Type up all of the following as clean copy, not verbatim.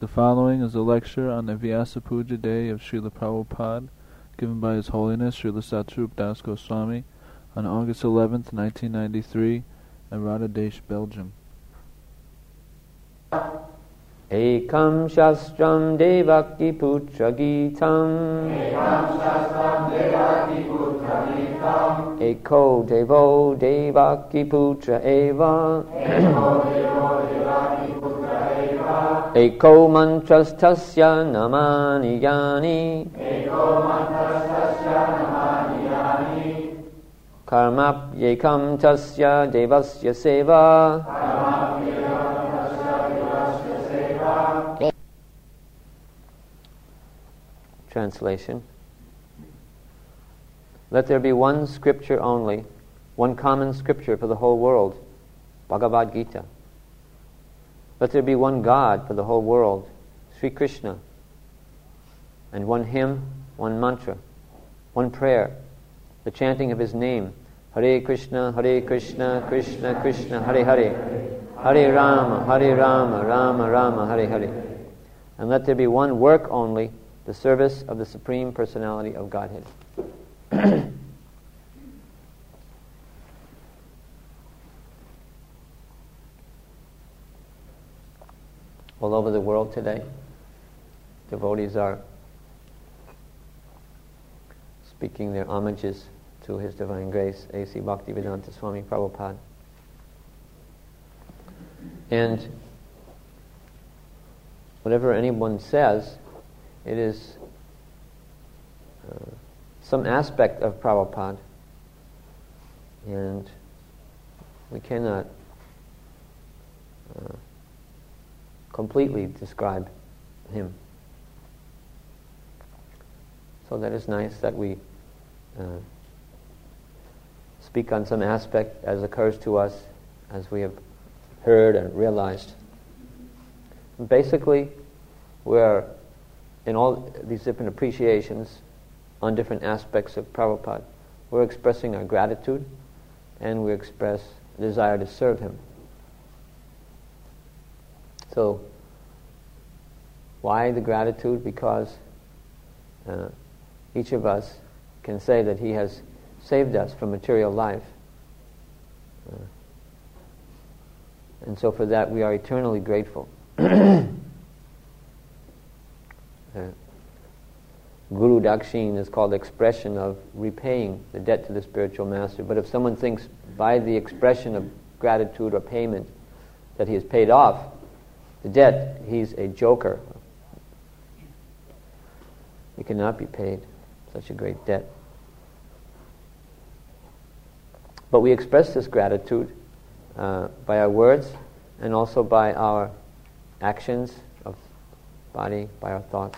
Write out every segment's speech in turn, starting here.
The following is a lecture on the Vyasa Puja Day of Srila Prabhupada, given by His Holiness Srila Satsvarup Das Goswami on August 11th, 1993, at Radhadesh, Belgium. Ekam Shastram Devaki Putra Gitam Eko Devo Devaki Putra Eva Eko Mantras Tasya Namani Yani Karmap Yekam Tasya Devasya Seva Translation. Let there be one scripture only, one common scripture for the whole world, Bhagavad Gita. Let there be one God for the whole world, Sri Krishna, and one hymn, one mantra, one prayer, the chanting of His name, Hare Krishna, Krishna Krishna, Hare Hare, Hare Rama, Rama Rama, Hare Hare. And let there be one work only, the service of the Supreme Personality of Godhead. All over the world today, devotees are speaking their homages to His Divine Grace, A.C. Bhaktivedanta Swami Prabhupada. And whatever anyone says, it is some aspect of Prabhupada, and we cannot completely describe him. So that is nice that we speak on some aspect as occurs to us, as we have heard and realized. Basically, we're in all these different appreciations on different aspects of Prabhupada, we're expressing our gratitude and we express a desire to serve him. So, why the gratitude? Because each of us can say that he has saved us from material life. And so for that we are eternally grateful. Guru Dakshin is called expression of repaying the debt to the spiritual master. But if someone thinks by the expression of gratitude or payment that he has paid off the debt, he's a joker. He cannot be paid such a great debt. But we express this gratitude by our words and also by our actions of body, by our thoughts.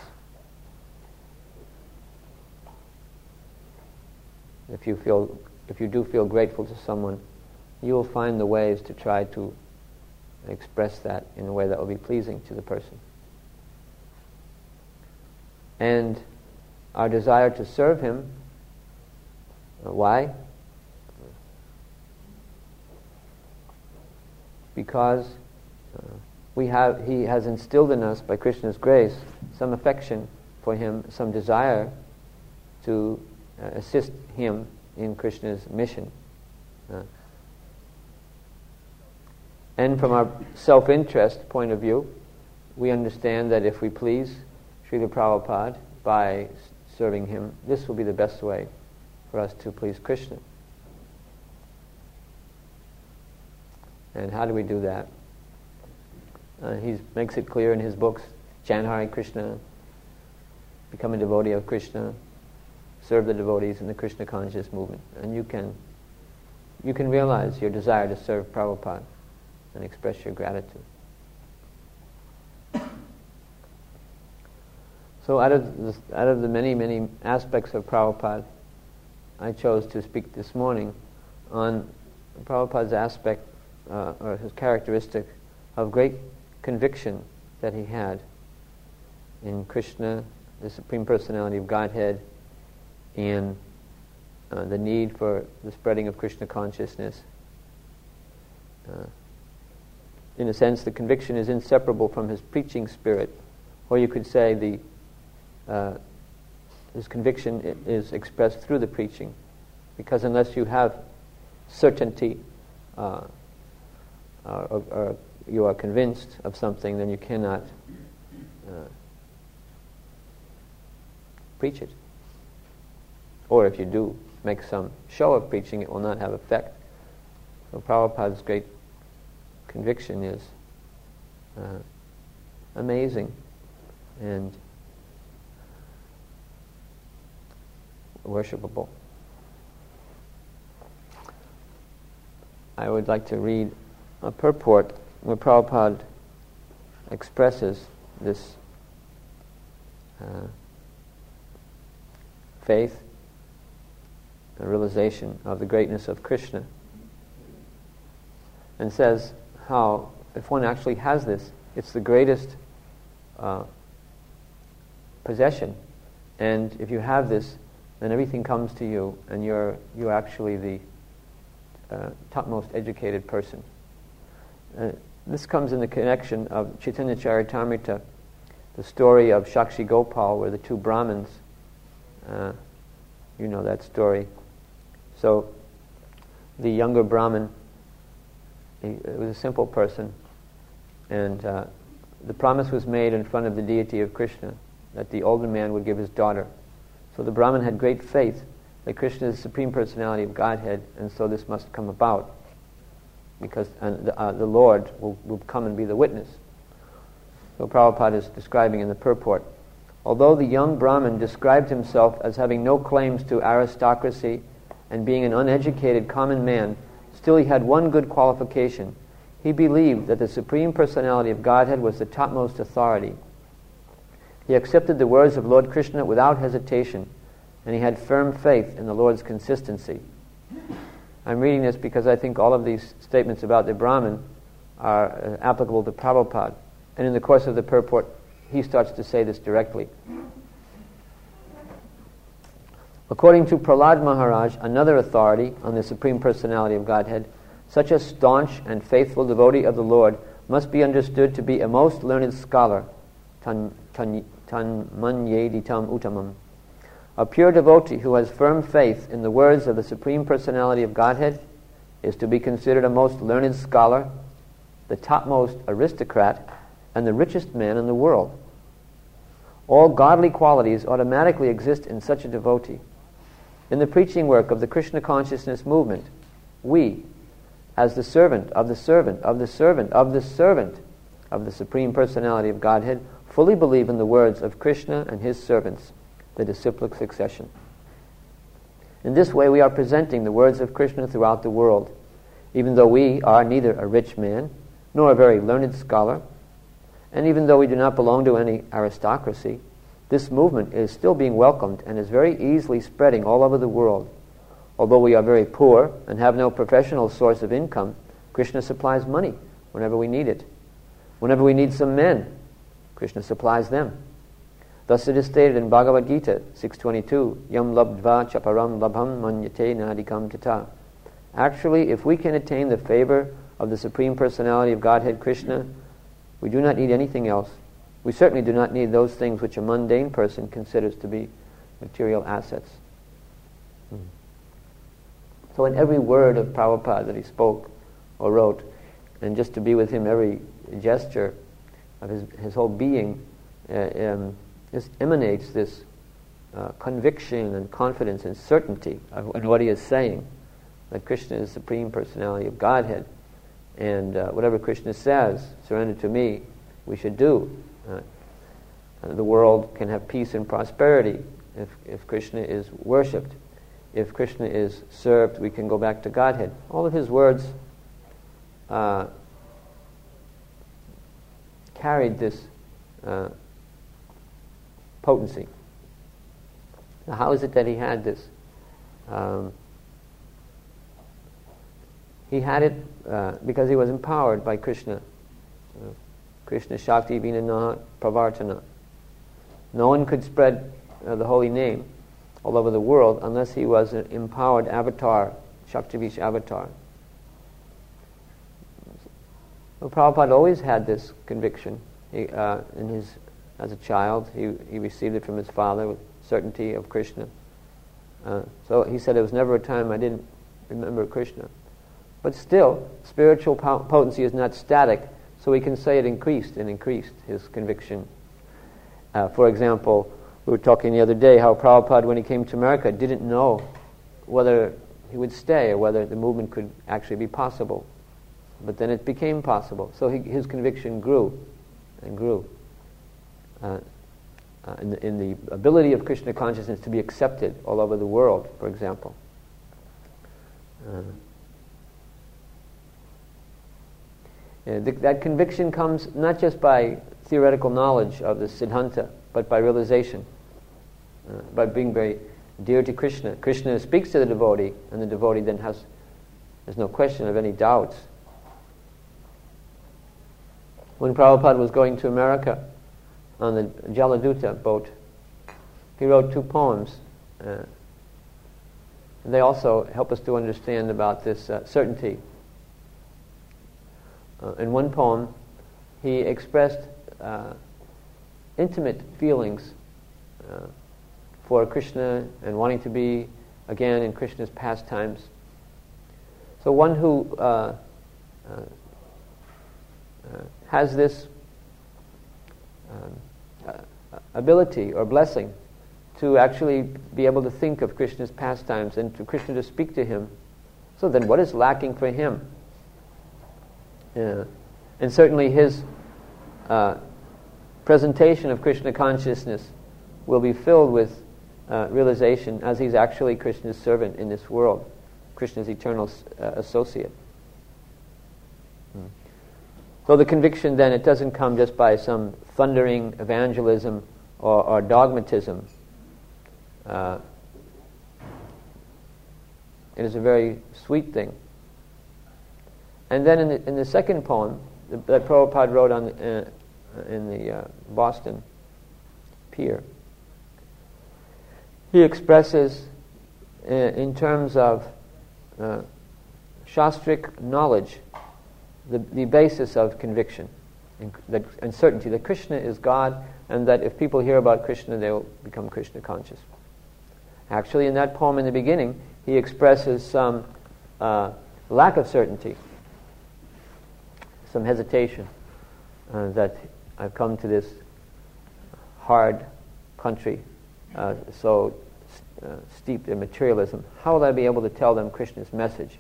If you do feel grateful to someone, you will find the ways to try to express that in a way that will be pleasing to the person. And our desire to serve him, why? Because he has instilled in us, by Krishna's grace, some affection for him, some desire to assist him in Krishna's mission. And from our self-interest point of view, we understand that if we please Srila Prabhupada by serving him, this will be the best way for us to please Krishna. And how do we do that? He makes it clear in his books, chant Hare Krishna, become a devotee of Krishna, serve the devotees in the Krishna conscious movement. And you can realize your desire to serve Prabhupada and express your gratitude. So out of the many, many aspects of Prabhupada, I chose to speak this morning on Prabhupada's aspect or his characteristic of great conviction that he had in Krishna, the Supreme Personality of Godhead, and the need for the spreading of Krishna consciousness. In a sense, the conviction is inseparable from his preaching spirit, Or you could say this conviction is expressed through the preaching, because unless you have certainty or you are convinced of something, then you cannot preach it. Or if you do make some show of preaching, it will not have effect. So Prabhupada's great conviction is amazing and worshipable. I would like to read a purport where Prabhupada expresses this faith and realization of the greatness of Krishna, and says how if one actually has this, it's the greatest possession, and if you have this, then everything comes to you, and you're actually the topmost educated person. This comes in the connection of Chaitanya Charitamrita, the story of Shakshi Gopal, where the two Brahmins, you know that story. So the younger Brahmin, he was a simple person, and the promise was made in front of the deity of Krishna that the older man would give his daughter. So the Brahmin had great faith that Krishna is the Supreme Personality of Godhead, and so this must come about, because the Lord will come and be the witness. So Prabhupada is describing in the purport, although the young Brahmin described himself as having no claims to aristocracy and being an uneducated common man, still he had one good qualification. He believed that the Supreme Personality of Godhead was the topmost authority. He accepted the words of Lord Krishna without hesitation, and he had firm faith in the Lord's consistency. I'm reading this because I think all of these statements about the Brahmin are applicable to Prabhupada. And in the course of the purport, he starts to say this directly. According to Prahlad Maharaj, another authority on the Supreme Personality of Godhead, such a staunch and faithful devotee of the Lord must be understood to be a most learned scholar, tanmanyeditam uttamam. A pure devotee who has firm faith in the words of the Supreme Personality of Godhead is to be considered a most learned scholar, the topmost aristocrat, and the richest man in the world. All godly qualities automatically exist in such a devotee. In the preaching work of the Krishna consciousness movement, we, as the servant of the servant of the servant of the servant of the Supreme Personality of Godhead, fully believe in the words of Krishna and his servants, the disciplic succession. In this way we are presenting the words of Krishna throughout the world. Even though we are neither a rich man nor a very learned scholar, and even though we do not belong to any aristocracy, this movement is still being welcomed and is very easily spreading all over the world. Although we are very poor and have no professional source of income, Krishna supplies money whenever we need it. Whenever we need some men, Krishna supplies them. Thus it is stated in Bhagavad Gita 6.22, Yam labdva chaparam labham manyate nadikam tata. Actually, if we can attain the favor of the Supreme Personality of Godhead Krishna, we do not need anything else. We certainly do not need those things which a mundane person considers to be material assets. So in every word of Prabhupada that he spoke or wrote, and just to be with him, every gesture of his whole being, just emanates this conviction and confidence and certainty in what he is saying, that Krishna is the Supreme Personality of Godhead, and whatever Krishna says, surrender to me, we should do. The world can have peace and prosperity if Krishna is worshipped. If Krishna is served, we can go back to Godhead. All of his words carried this potency. Now, how is it that he had this? He had it because he was empowered by Krishna. Krishna Shakti Vinanaha Pravartana. No one could spread the holy name all over the world unless he was an empowered avatar, Shaktivish avatar. So Prabhupada always had this conviction in his as a child. He received it from his father with certainty of Krishna. So he said, there was never a time I didn't remember Krishna. But still, spiritual potency is not static, so we can say it increased and increased, his conviction. For example, we were talking the other day how Prabhupada, when he came to America, didn't know whether he would stay or whether the movement could actually be possible. But then it became possible. So his conviction grew and grew in the ability of Krishna consciousness to be accepted all over the world, for example. That conviction comes not just by theoretical knowledge of the Siddhanta, but by realization, by being very dear to Krishna. Krishna speaks to the devotee, and the devotee then there's no question of any doubts. When Prabhupada was going to America on the Jaladuta boat, he wrote 2 poems. They also help us to understand about this certainty. In one poem, he expressed intimate feelings for Krishna and wanting to be again in Krishna's pastimes. So one who has this ability or blessing to actually be able to think of Krishna's pastimes and to Krishna to speak to him, so then what is lacking for him? And certainly his presentation of Krishna consciousness will be filled with realization as he's actually Krishna's servant in this world, Krishna's eternal associate. So the conviction then, it doesn't come just by some thundering evangelism or dogmatism. It is a very sweet thing. And then in the second poem that Prabhupada wrote in the Boston Pier, he expresses in terms of shastric knowledge the basis of conviction and certainty that Krishna is God, and that if people hear about Krishna, they will become Krishna conscious. Actually, in that poem in the beginning, he expresses some lack of certainty, some hesitation, that I've come to this hard country, so steeped in materialism. How will I be able to tell them Krishna's message?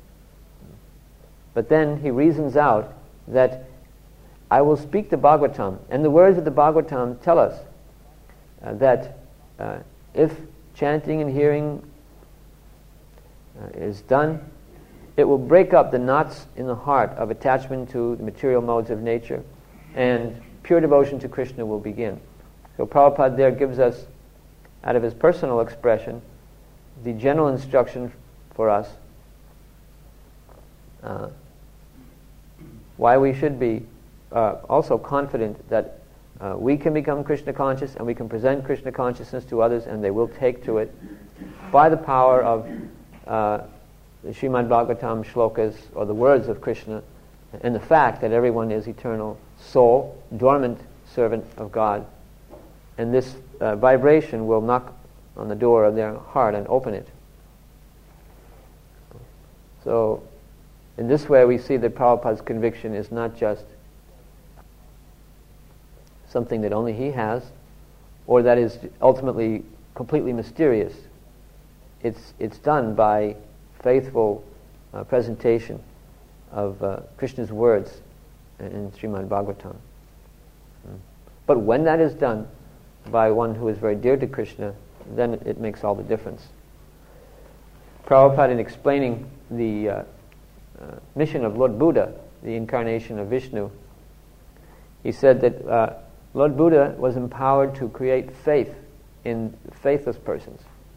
But then he reasons out that I will speak the Bhagavatam, and the words of the Bhagavatam tell us that if chanting and hearing is done, it will break up the knots in the heart of attachment to the material modes of nature, and pure devotion to Krishna will begin. So Prabhupada there gives us, out of his personal expression, the general instruction for us why we should be also confident that we can become Krishna conscious, and we can present Krishna consciousness to others, and they will take to it by the power of the Srimad Bhagavatam shlokas, or the words of Krishna, and the fact that everyone is eternal soul, dormant servant of God. And this vibration will knock on the door of their heart and open it. So, in this way we see that Prabhupada's conviction is not just something that only he has, or that is ultimately completely mysterious. It's done by faithful presentation of Krishna's words in Srimad Bhagavatam. But when that is done by one who is very dear to Krishna, then it makes all the difference. Prabhupada, in explaining the mission of Lord Buddha, the incarnation of Vishnu, he said that Lord Buddha was empowered to create faith in faithless persons.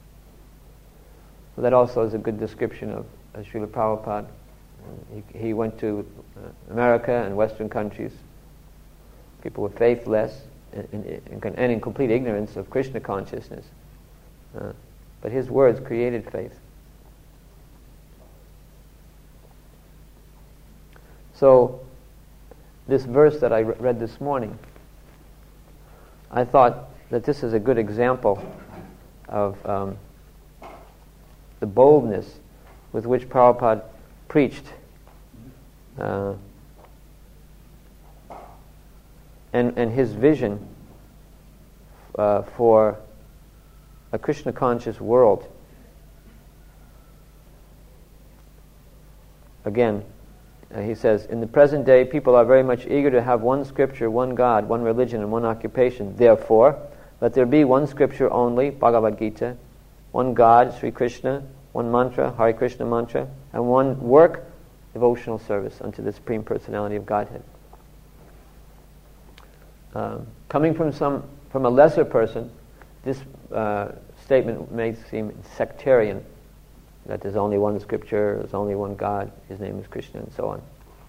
So that also is a good description of Srila Prabhupada. He went to America and Western countries. People were faithless and in complete ignorance of Krishna consciousness. But his words created faith. So, this verse that I read this morning, I thought that this is a good example of the boldness with which Prabhupada preached, and his vision for a Krishna conscious world. Again, he says, in the present day, people are very much eager to have one scripture, one God, one religion, and one occupation. Therefore, let there be one scripture only, Bhagavad Gita, one God, Sri Krishna, one mantra, Hare Krishna mantra, and one work, devotional service unto the Supreme Personality of Godhead. Coming from a lesser person, this statement may seem sectarian, that there's only one scripture, there's only one God, his name is Krishna, and so on.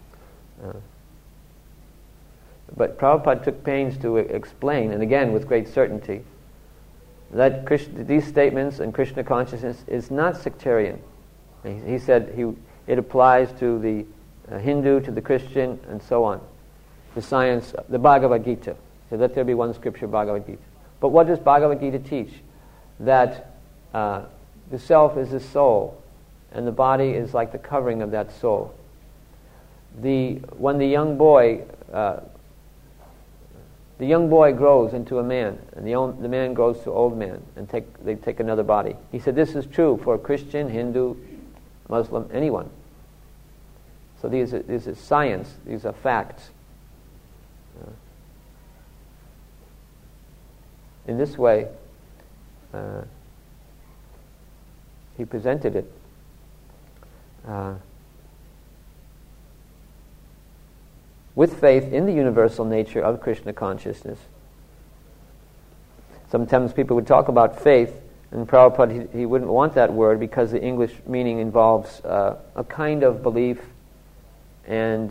But Prabhupada took pains to explain, and again with great certainty, that these statements and Krishna consciousness is not sectarian. He said it applies to the Hindu, to the Christian, and so on. The science, the Bhagavad Gita. So let there be one scripture, Bhagavad Gita. But what does Bhagavad Gita teach? That the self is the soul, and the body is like the covering of that soul. When the young boy grows into a man, and the man grows to old man, and they take another body. He said this is true for Christian, Hindu, Muslim, anyone. So these are science, these are facts. In this way, he presented it. With faith in the universal nature of Krishna consciousness. Sometimes people would talk about faith, and Prabhupada, he wouldn't want that word because the English meaning involves a kind of belief, and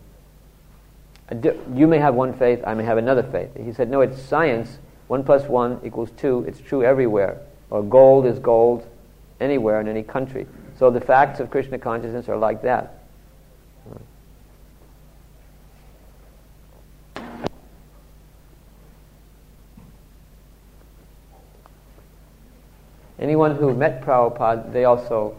you may have one faith, I may have another faith. He said, no, it's science. 1 + 1 = 2. It's true everywhere. Or gold is gold anywhere in any country. So the facts of Krishna consciousness are like that. Anyone who met Prabhupada, they also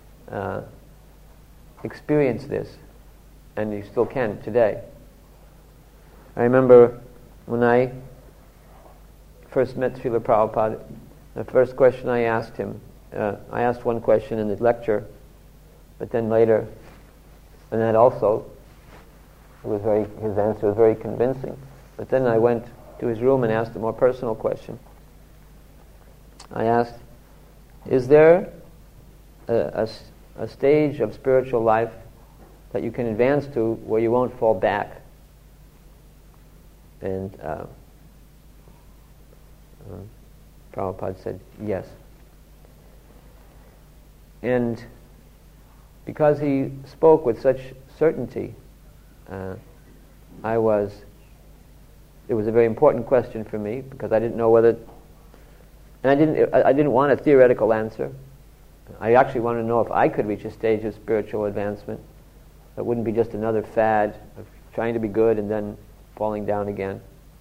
experienced this, and you still can today. I remember when I first met Srila Prabhupada, the first question I asked him, I asked one question in the lecture, but then later, and that also, his answer was very convincing. But then I went to his room and asked a more personal question. I asked, is there a stage of spiritual life that you can advance to where you won't fall back? And Prabhupada said, yes. And because he spoke with such certainty, it was a very important question for me, because I didn't know whether, and I didn't want a theoretical answer. I actually wanted to know if I could reach a stage of spiritual advancement that wouldn't be just another fad of trying to be good and then falling down again.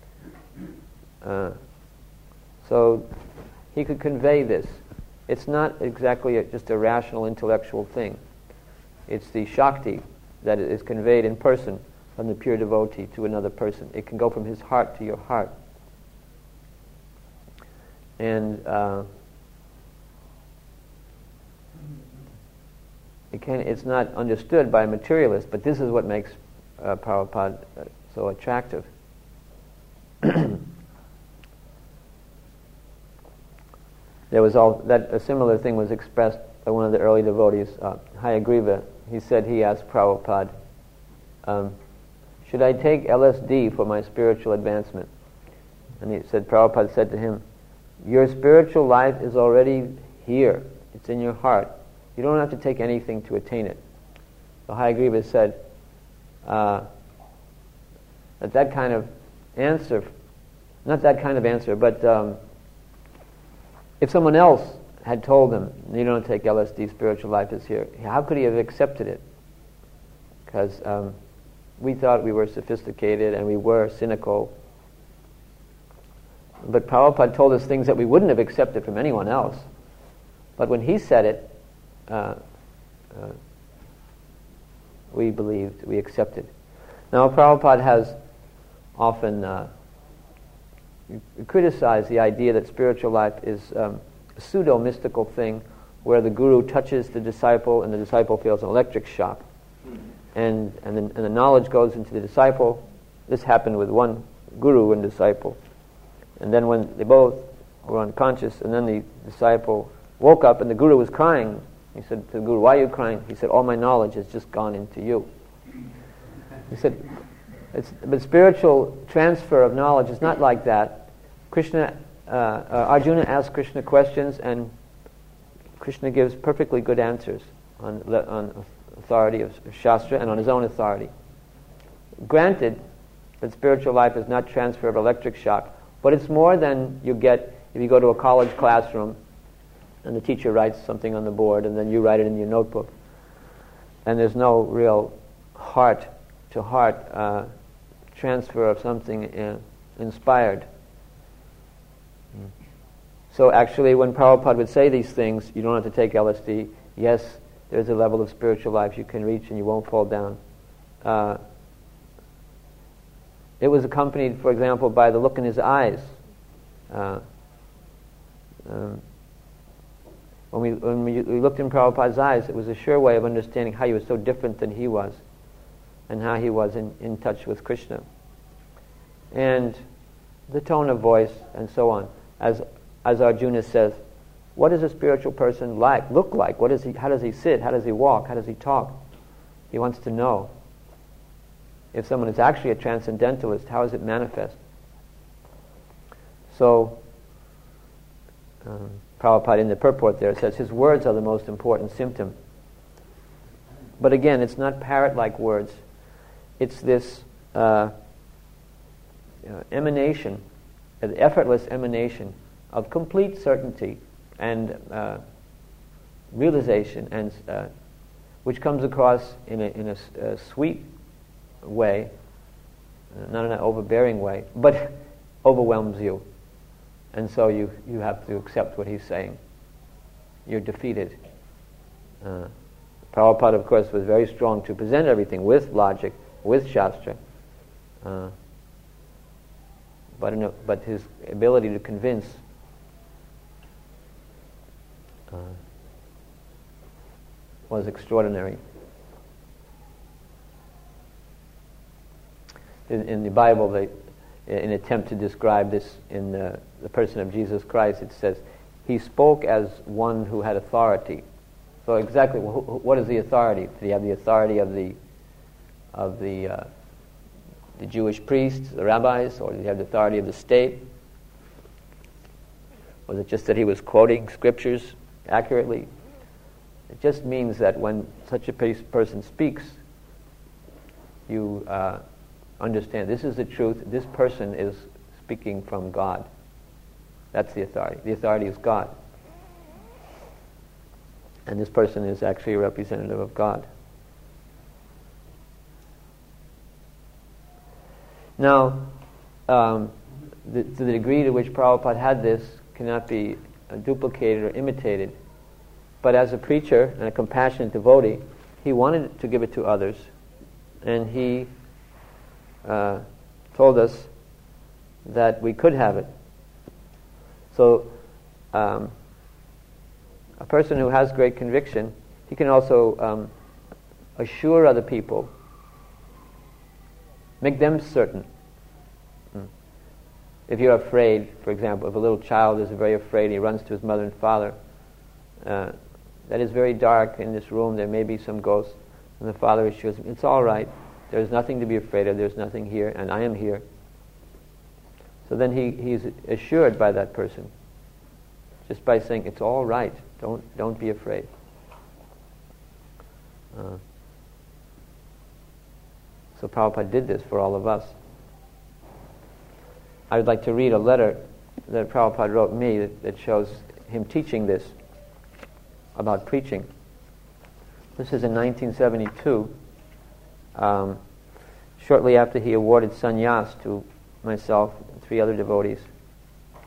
So he could convey this. It's not exactly just a rational intellectual thing. It's the Shakti that is conveyed in person from the pure devotee to another person. It can go from his heart to your heart. And it's not understood by materialists, but this is what makes Prabhupada so attractive. There was a similar thing was expressed by one of the early devotees, Hayagriva. He said he asked Prabhupada, should I take LSD for my spiritual advancement? And he said, Prabhupada said to him, your spiritual life is already here. It's in your heart. You don't have to take anything to attain it. So Hayagriva said that kind of answer, not that kind of answer, but if someone else had told him, you don't take LSD, spiritual life is here, how could he have accepted it? Because we thought we were sophisticated and we were cynical. But Prabhupada told us things that we wouldn't have accepted from anyone else. But when he said it, we believed, we accepted. Now, Prabhupada has often criticized the idea that spiritual life is a pseudo-mystical thing where the guru touches the disciple and the disciple feels an electric shock. And the knowledge goes into the disciple. This happened with one guru and disciple. And then when they both were unconscious, and then the disciple woke up and the guru was crying. He said to the guru, "Why are you crying?" He said, "All my knowledge has just gone into you." He said, but spiritual transfer of knowledge is not like that. Arjuna asks Krishna questions, and Krishna gives perfectly good answers on authority of Shastra and on his own authority. Granted that spiritual life is not transfer of electric shock, but it's more than you get if you go to a college classroom and the teacher writes something on the board and then you write it in your notebook. And there's no real heart-to-heart transfer of something inspired. So actually when Prabhupada would say these things, you don't have to take LSD. Yes, there's a level of spiritual life you can reach and you won't fall down. It was accompanied, for example, by the look in his eyes. When we looked in Prabhupada's eyes, it was a sure way of understanding how he was so different than he was and how he was in touch with Krishna. And the tone of voice and so on. As Arjuna says, what does a spiritual person look like? How does he sit? How does he walk? How does he talk? He wants to know. If someone is actually a transcendentalist, how is it manifest? So, Prabhupada in the purport there says his words are the most important symptom. But again, it's not parrot-like words. It's this emanation, an effortless emanation of complete certainty and realization, and which comes across in a sweet way, not in an overbearing way, but overwhelms you. And so you have to accept what he's saying. You're defeated. Prabhupada, of course, was very strong to present everything with logic, with Shastra. But his ability to convince was extraordinary. In the Bible, in an attempt to describe this in the person of Jesus Christ, it says, he spoke as one who had authority. So exactly, what is the authority? Did he have the authority of the Jewish priests, the rabbis, or did he have the authority of the state? Was it just that he was quoting scriptures accurately? It just means that when such a person speaks, you understand this is the truth. This person is speaking from God. That's the authority. The authority is God. And this person is actually a representative of God. Now, to the degree to which Prabhupada had this cannot be duplicated or imitated. But as a preacher and a compassionate devotee, he wanted to give it to others. And he told us that we could have it. So, a person who has great conviction, he can also assure other people, make them certain. If you're afraid, for example, if a little child is very afraid, he runs to his mother and father, that is very dark in this room, there may be some ghosts, and the father assures him, it's all right, there's nothing to be afraid of, there's nothing here, and I am here. So then he's assured by that person, just by saying, it's all right, don't be afraid. So Prabhupada did this for all of us. I would like to read a letter that Prabhupada wrote me that shows him teaching this about preaching. This is in 1972, shortly after he awarded sannyas to myself and 3 other devotees.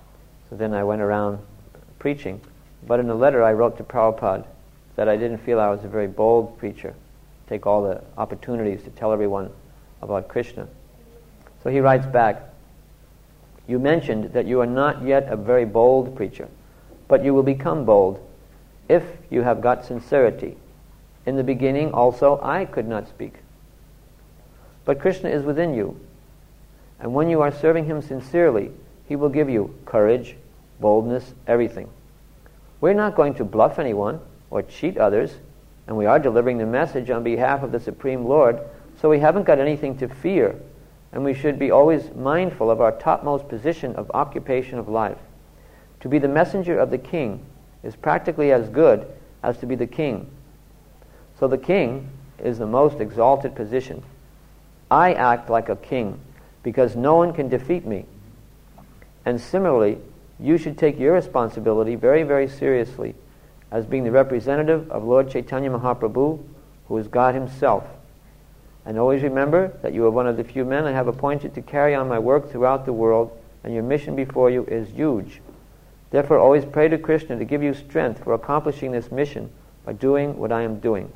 So then I went around preaching. But in a letter I wrote to Prabhupada that I didn't feel I was a very bold preacher, take all the opportunities to tell everyone about Krishna. So he writes back, "You mentioned that you are not yet a very bold preacher, but you will become bold if you have got sincerity. In the beginning also I could not speak. But Krishna is within you, and when you are serving him sincerely, he will give you courage, boldness, everything. We're not going to bluff anyone or cheat others, and we are delivering the message on behalf of the Supreme Lord, so we haven't got anything to fear, and we should be always mindful of our topmost position of occupation of life. To be the messenger of the king is practically as good as to be the king. So the king is the most exalted position. I act like a king because no one can defeat me. And similarly, you should take your responsibility very, very seriously as being the representative of Lord Chaitanya Mahaprabhu, who is God himself. And always remember that you are one of the few men I have appointed to carry on my work throughout the world, and your mission before you is huge. Therefore, always pray to Krishna to give you strength for accomplishing this mission by doing what I am doing."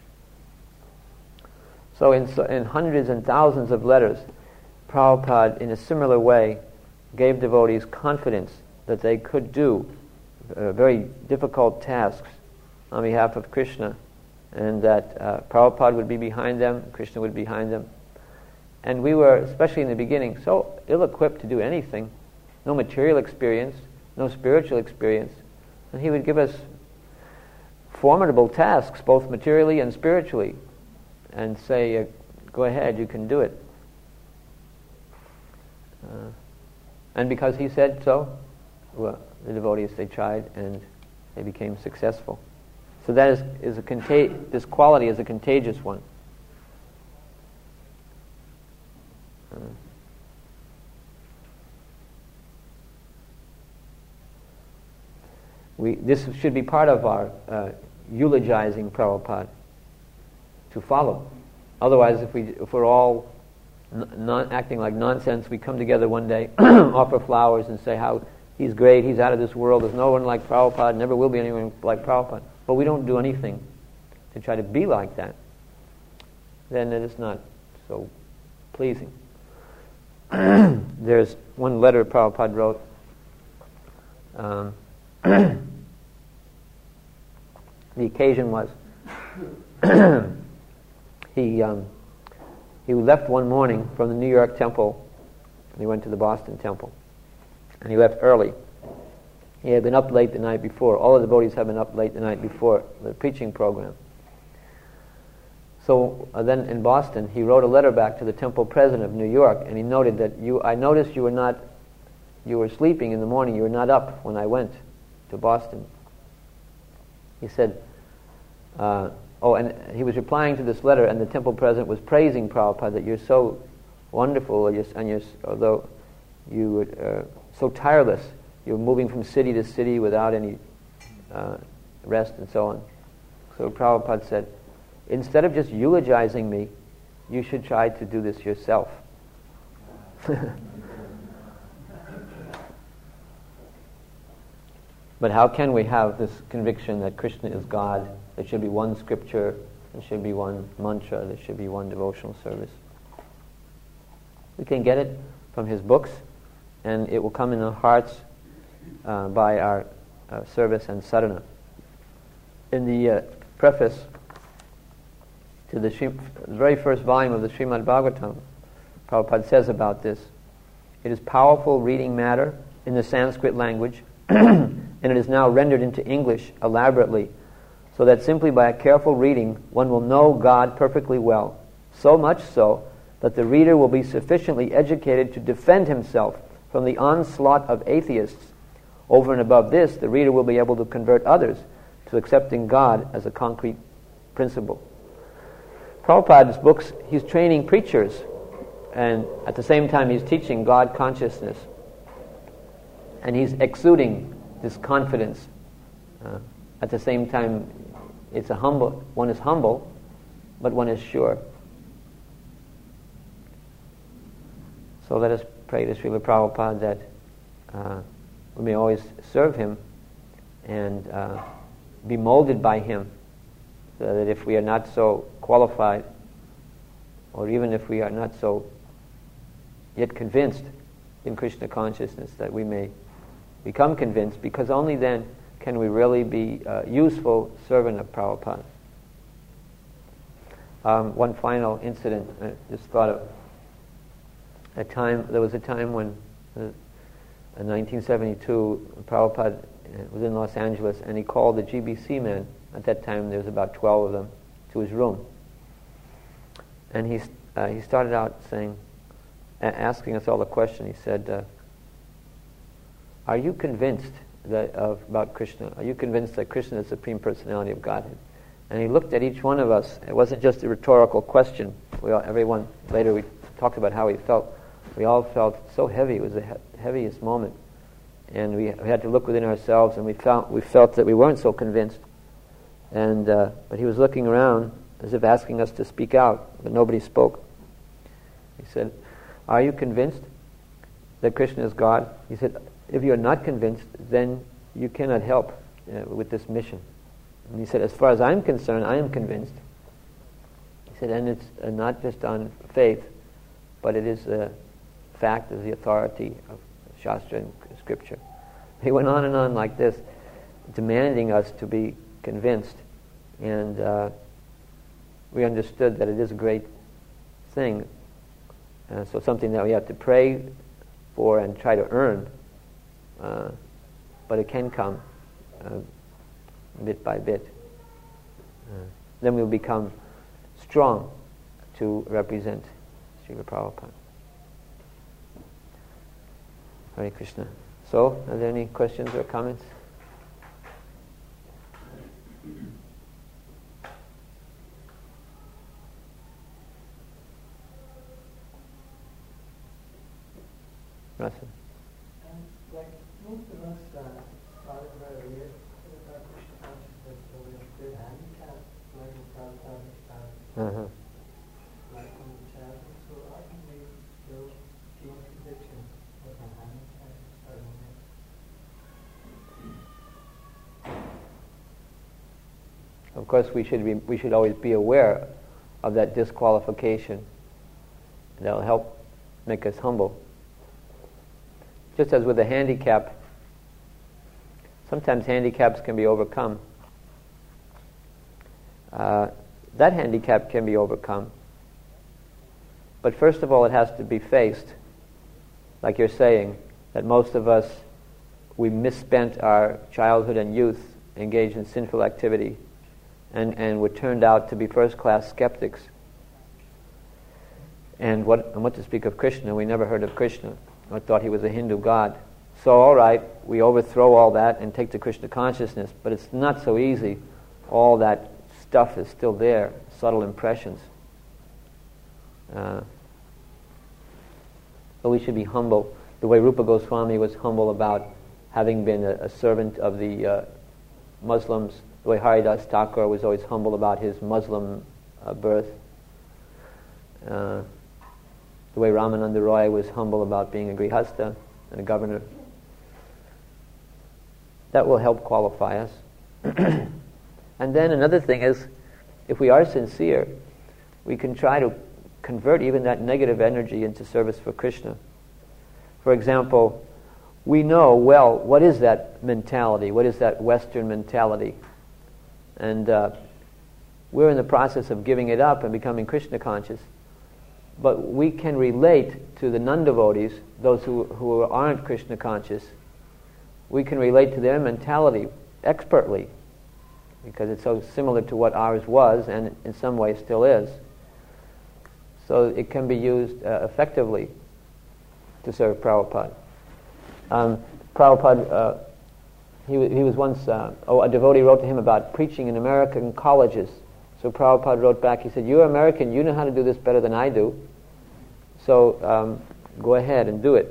So in hundreds and thousands of letters, Prabhupada, in a similar way, gave devotees confidence that they could do very difficult tasks on behalf of Krishna, and that Prabhupada would be behind them, Krishna would be behind them. And we were, especially in the beginning, so ill-equipped to do anything, no material experience, no spiritual experience, and he would give us formidable tasks, both materially and spiritually, and say, go ahead, you can do it. And because he said so, well, the devotees, they tried and they became successful. So that is this quality is a contagious one. This should be part of our eulogizing Prabhupada, to follow. Otherwise, if we're all not acting like nonsense, we come together one day, offer flowers, and say how he's great, he's out of this world, there's no one like Prabhupada, never will be anyone like Prabhupada. But we don't do anything to try to be like that. Then it is not so pleasing. There's one letter Prabhupada wrote. The occasion was he left one morning from the New York temple and he went to the Boston temple, and he left early. He had been up late the night before. All of the devotees had been up late the night before the preaching program. So then in Boston, he wrote a letter back to the temple president of New York, and he noted that I noticed you were sleeping in the morning, you were not up when I went to Boston. He said, and he was replying to this letter, and the temple president was praising Prabhupada that you're so wonderful, although you were so tireless, you're moving from city to city without any rest and so on. So Prabhupada said, instead of just eulogizing me, you should try to do this yourself. But how can we have this conviction that Krishna is God? There should be one scripture, there should be one mantra, there should be one devotional service. We can get it from his books, and it will come in our hearts by our service and sadhana. In the preface to the very first volume of the Srimad Bhagavatam, Prabhupada says about this, it is powerful reading matter in the Sanskrit language, and it is now rendered into English elaborately, so that simply by a careful reading one will know God perfectly well, so much so that the reader will be sufficiently educated to defend himself from the onslaught of atheists. Over and above this, the reader will be able to convert others to accepting God as a concrete principle. Prabhupada's books, he's training preachers, and at the same time he's teaching God consciousness. And he's exuding this confidence. At the same time, one is humble, but one is sure. So let us pray to Srila Prabhupada that we may always serve him and be molded by him, so that if we are not so qualified, or even if we are not so yet convinced in Krishna consciousness, that we may become convinced, because only then can we really be a useful servant of Prabhupada. One final incident, I just thought of there was a time when in 1972 Prabhupada was in Los Angeles, and he called the GBC men, at that time there was about 12 of them, to his room. And he started out asking us all a question. He said, are you convinced about Krishna? Are you convinced that Krishna is the Supreme Personality of Godhead? And he looked at each one of us. It wasn't just a rhetorical question. Everyone, later we talked about how he felt. We all felt so heavy. It was the heaviest moment. And we had to look within ourselves, and we felt that we weren't so convinced. And but he was looking around as if asking us to speak out, but nobody spoke. He said, are you convinced that Krishna is God? He said, if you are not convinced, then you cannot help with this mission. And he said, as far as I'm concerned, I am convinced. He said, and it's not just on faith, but it is a fact of the authority of Shastra and Scripture. He went on and on like this, demanding us to be convinced. And we understood that it is a great thing. So something that we have to pray for and try to earn. But it can come bit by bit. Then we'll become strong to represent Srila Prabhupada. Hare Krishna. So, are there any questions or comments? Russell? Like most of us started very early with our Krishna consciousness, so we have good handicap, like in Prabhupada, like on the child. So I can still gain conviction with my handicap starting there. Of course, we should always be aware of that disqualification. That'll help make us humble. Just as with a handicap, sometimes handicaps can be overcome. That handicap can be overcome. But first of all, it has to be faced. Like you're saying, that most of us, we misspent our childhood and youth engaged in sinful activity, and were turned out to be first-class skeptics. And what to speak of Krishna? We never heard of Krishna, or thought he was a Hindu god. So all right, we overthrow all that and take to Krishna consciousness, but it's not so easy. All that stuff is still there, subtle impressions. So we should be humble, the way Rupa Goswami was humble about having been a servant of the Muslims, the way Haridas Thakur was always humble about his Muslim birth. The way Ramananda Roy was humble about being a grihasta and a governor. That will help qualify us. And then another thing is, if we are sincere, we can try to convert even that negative energy into service for Krishna. For example, we know, well, what is that mentality? What is that Western mentality? And we're in the process of giving it up and becoming Krishna conscious. But we can relate to the non-devotees, those who aren't Krishna conscious. We can relate to their mentality expertly, because it's so similar to what ours was, and in some ways still is. So it can be used effectively to serve Prabhupada. Prabhupada, he was once, a devotee wrote to him about preaching in American colleges. So Prabhupada wrote back, he said, "You're American, you know how to do this better than I do. So go ahead and do it."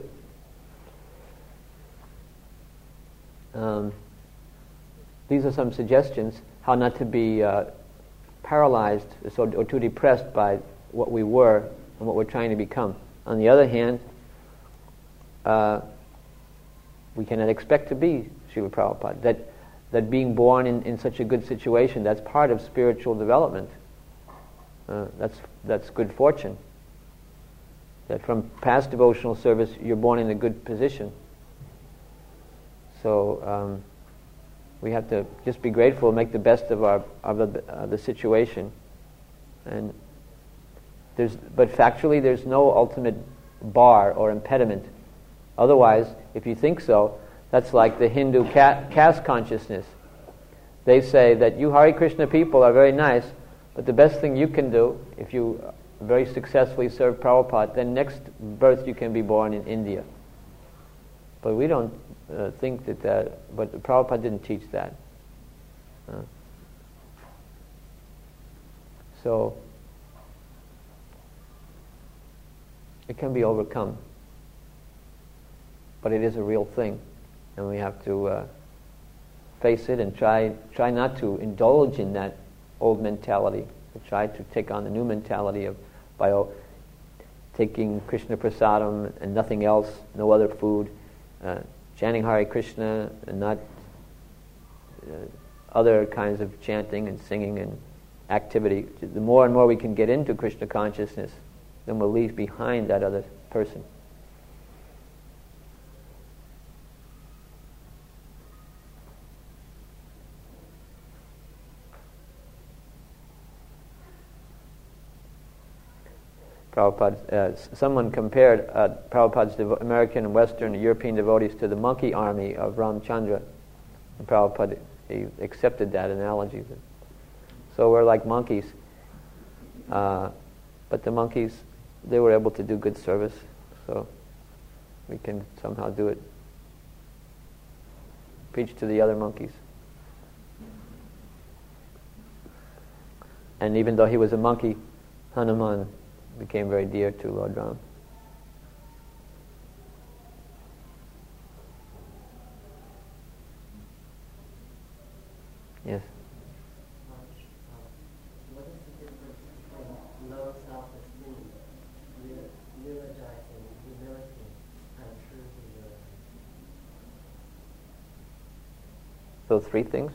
These are some suggestions how not to be paralyzed or too depressed by what we were and what we're trying to become. On the other hand, we cannot expect to be Srila Prabhupada. That being born in such a good situation, that's part of spiritual development. That's good fortune. That from past devotional service, you're born in a good position. So we have to just be grateful, make the best of the situation, but factually, there's no ultimate bar or impediment. Otherwise, if you think so, that's like the Hindu caste consciousness. They say that you Hare Krishna people are very nice, but the best thing you can do, if you very successfully serve Prabhupada, then next birth you can be born in India. But we don't think that, but Prabhupada didn't teach that. So, it can be overcome. But it is a real thing. And we have to face it and try not to indulge in that old mentality. Try to take on the new mentality of taking Krishna prasadam and nothing else, no other food, chanting Hare Krishna and not other kinds of chanting and singing and activity. The more and more we can get into Krishna consciousness, then we'll leave behind that other person. Prabhupada, someone compared Prabhupada's American and Western and European devotees to the monkey army of Ramchandra. And Prabhupada, he accepted that analogy. So we're like monkeys. But the monkeys, they were able to do good service. So we can somehow do it. Preach to the other monkeys. And even though he was a monkey, Hanuman became very dear to Lord Ram. Yes? What is the difference between low self-esteem, realizing humility, and true humility? Those three things?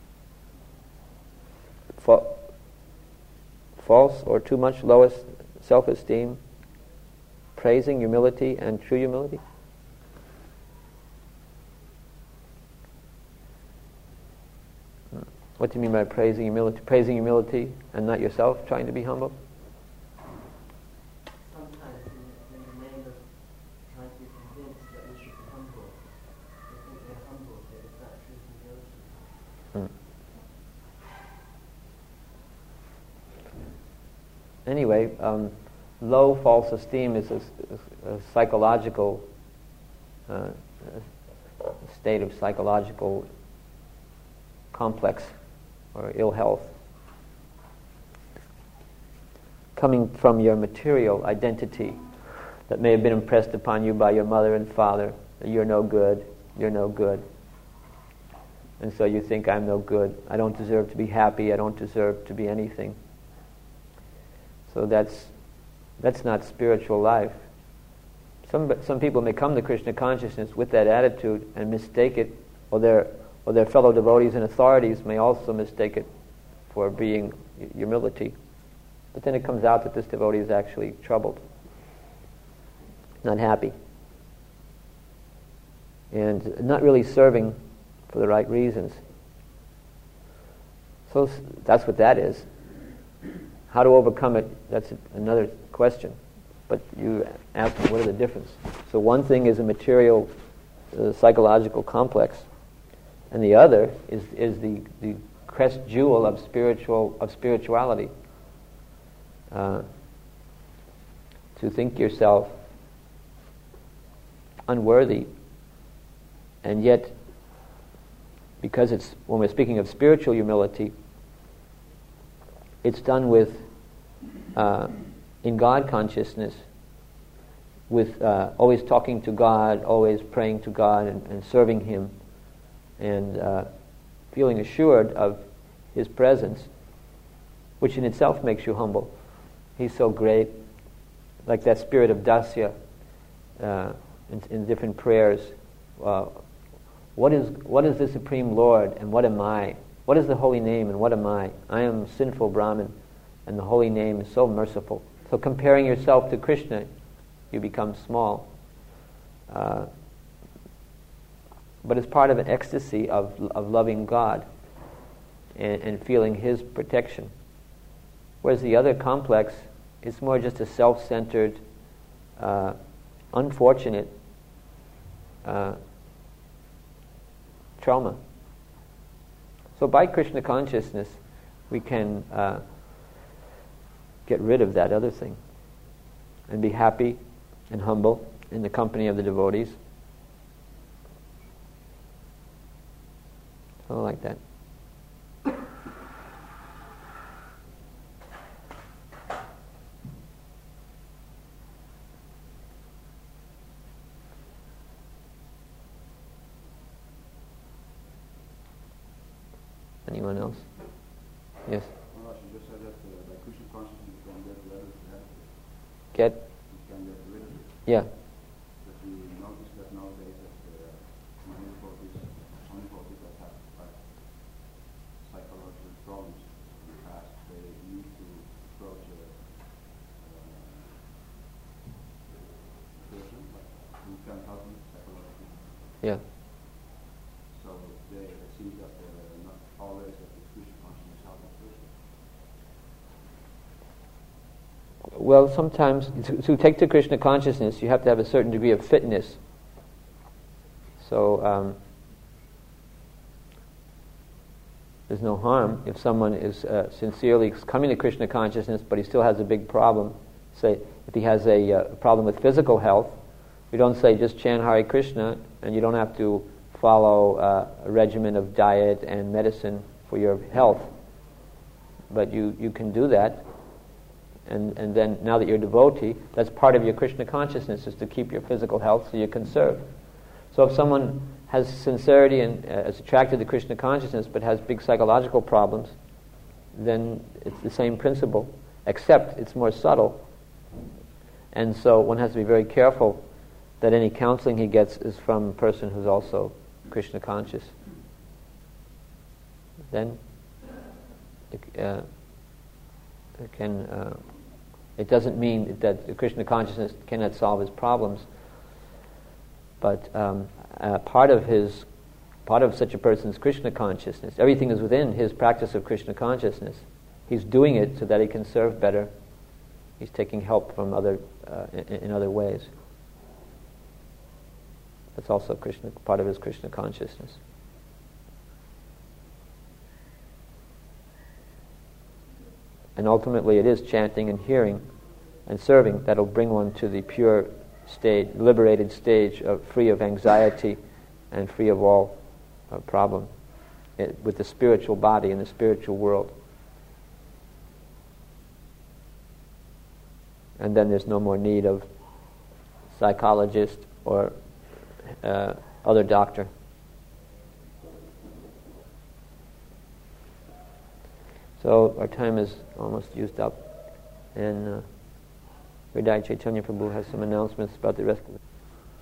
False or too much lowest self-esteem, praising humility, and true humility? What do you mean by praising humility? Praising humility and not yourself, trying to be humble? Sometimes in the name of trying to be convinced that we should be humble, we think we're humble, but it's not true humility. Anyway, low false esteem is a psychological state of psychological complex or ill health coming from your material identity that may have been impressed upon you by your mother and father, that you're no good, and so you think, I'm no good, I don't deserve to be happy, I don't deserve to be anything. So that's not spiritual life. Some people may come to Krishna consciousness with that attitude and mistake it, or their fellow devotees and authorities may also mistake it for being humility. But then it comes out that this devotee is actually troubled, not happy, and not really serving for the right reasons. So that's what that is. How to overcome it, that's another question. But you asked me, what are the difference? So one thing is a material psychological complex, and the other is the crest jewel of spirituality. To think yourself unworthy, and yet, because it's, when we're speaking of spiritual humility, it's done with in God consciousness, with always talking to God, always praying to God and serving Him, and feeling assured of His presence, which in itself makes you humble. He's so great, like that spirit of Dasya in different prayers. what is the Supreme Lord and what am I? What is the holy name and what am I? I am sinful Brahmin, and the holy name is so merciful. So comparing yourself to Krishna, you become small. But it's part of an ecstasy of loving God and feeling His protection. Whereas the other complex is more just a self-centered, unfortunate trauma. So by Krishna consciousness, we can get rid of that other thing and be happy and humble in the company of the devotees. Something like that. Anyone else? Yes. Well, you just said that by Krishna consciousness you can get rid of it. Get? You can get rid of it. Yeah. But we notice that nowadays that many devotees that have like psychological problems in the past, they need to approach a person who can help them psychologically. Yeah. So it seems that not always that the Krishna consciousness helps that person. Well, sometimes to take to Krishna consciousness, you have to have a certain degree of fitness. So there's no harm if someone is sincerely coming to Krishna consciousness, but he still has a big problem. Say, if he has a problem with physical health, we don't say just chant Hare Krishna, and you don't have to follow a regimen of diet and medicine for your health. But you can do that. And then, now that you're a devotee, that's part of your Krishna consciousness, is to keep your physical health so you can serve. So if someone has sincerity and is attracted to Krishna consciousness but has big psychological problems, then it's the same principle, except it's more subtle. And so one has to be very careful that any counseling he gets is from a person who's also Krishna conscious. Then it doesn't mean that the Krishna consciousness cannot solve his problems, but part of such a person's Krishna consciousness, everything is within his practice of Krishna consciousness. He's doing it so that he can serve better. He's taking help from in other ways. That's also part of his Krishna consciousness. And ultimately it is chanting and hearing and serving that'll bring one to the pure state, liberated stage, free of anxiety and free of all problem with the spiritual body in the spiritual world. And then there's no more need of psychologist or other doctor. So our time is almost used up, and Hridaya Chaitanya Prabhu has some announcements about the rest of the